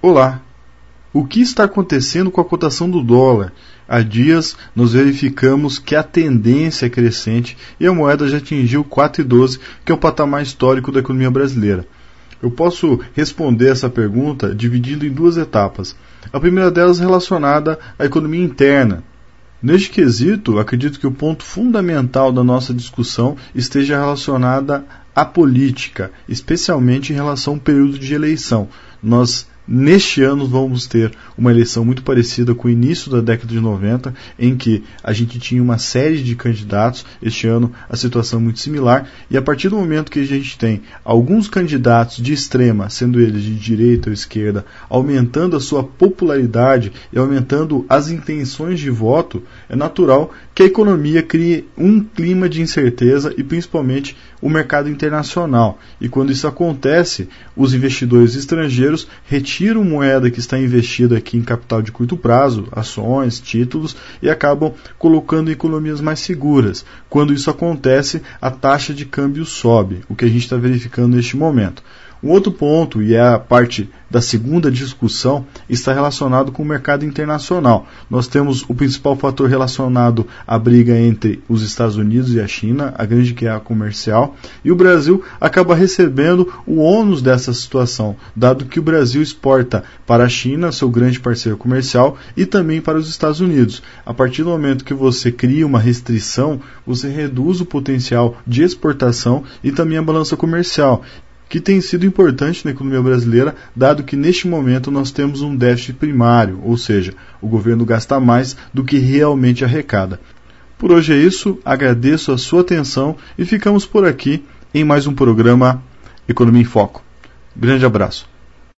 Olá! O que está acontecendo com a cotação do dólar? Há dias nós verificamos que a tendência é crescente e a moeda já atingiu 4,12, que é o patamar histórico da economia brasileira. Eu posso responder essa pergunta dividindo em duas etapas. A primeira delas relacionada à economia interna. Neste quesito, acredito que o ponto fundamental da nossa discussão esteja relacionada à política, especialmente em relação ao período de eleição. Neste ano vamos ter uma eleição muito parecida com o início da década de 90, em que a gente tinha uma série de candidatos. Este ano a situação é muito similar, e a partir do momento que a gente tem alguns candidatos de extrema, sendo eles de direita ou esquerda, aumentando a sua popularidade e aumentando as intenções de voto, é natural que a economia crie um clima de incerteza e principalmente o mercado internacional. E quando isso acontece, os investidores estrangeiros retiram moeda que está investida aqui em capital de curto prazo, ações, títulos, e acabam colocando em economias mais seguras. Quando isso acontece, a taxa de câmbio sobe, o que a gente está verificando neste momento. Um outro ponto, e é a parte da segunda discussão, está relacionado com o mercado internacional. Nós temos o principal fator relacionado à briga entre os Estados Unidos e a China, a grande guerra comercial, e o Brasil acaba recebendo o ônus dessa situação, dado que o Brasil exporta para a China, seu grande parceiro comercial, e também para os Estados Unidos. A partir do momento que você cria uma restrição, você reduz o potencial de exportação e também a balança comercial, que tem sido importante na economia brasileira, dado que neste momento nós temos um déficit primário, ou seja, o governo gasta mais do que realmente arrecada. Por hoje é isso, agradeço a sua atenção e ficamos por aqui em mais um programa Economia em Foco. Grande abraço.